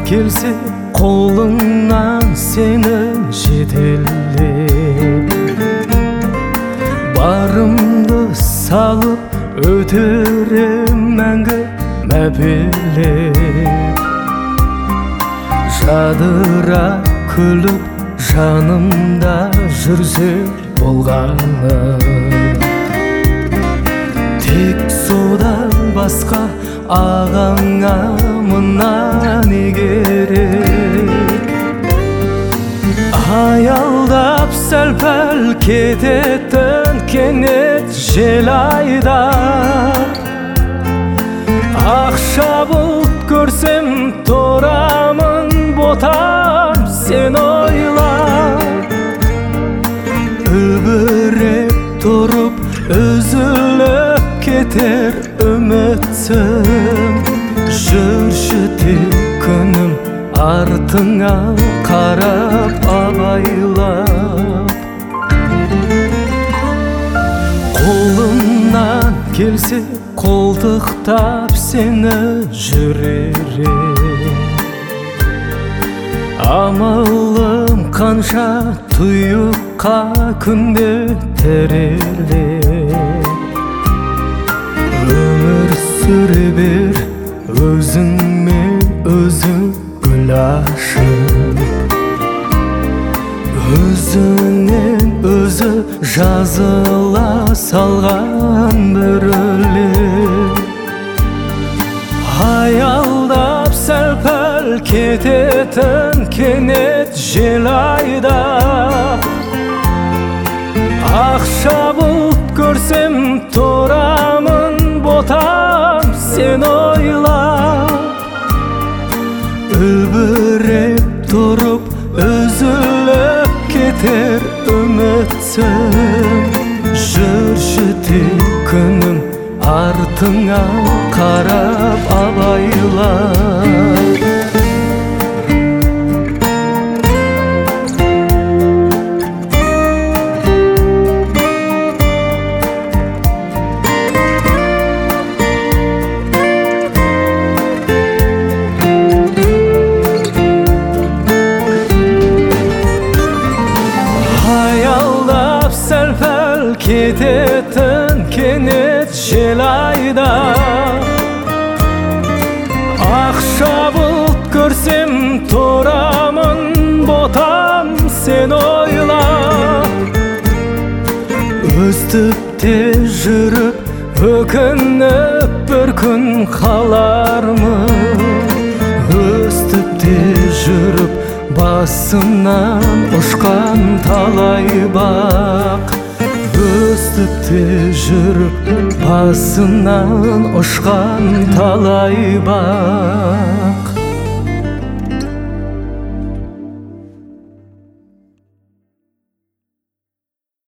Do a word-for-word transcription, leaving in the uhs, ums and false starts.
келсе қолыңнан сені жетелеп, барымды салып өтерем мәңгі мәпелеп. Жадыра күліп жанымда жүрсе болғаны, тек содан басқа ағаңа мына не керек? Аялдап сәл-пәл кететін кенет жел айдап, ақша бұлт көрсем торамын ботам сен ойлап. Үбіреп тұрып үзіліп кетер үмітсің, жүрші тек күнім артыңа қарап абайлап. Қолымнан келсе қолтықтап сені жүререм, амалым қанша тұйыққа күнде терелеп. Өмір сүре бер өзіңмен өзің гүл ашып, өзіңнен өзі жазыла салған бір өлең. Аялдап сәл-пәл кететін кенет жел айдап, ақша бұлт көрсем торамын ботам сен ойлап. Үбіреп тұрып үзіліп кетер үмітсің, жүрші тек күнім артыңа қарап абайлап. Сәл-пәл кететін кенет жел айдап, ақша бұлт көрсем торамын ботам сен ойлап. Өстіпте жүріп өкініп бір күн қалармын, өстіпте жүріп басымнан ұшқан талай бақ. Өстіпте жүріп басымнан ұшқан талай бақ.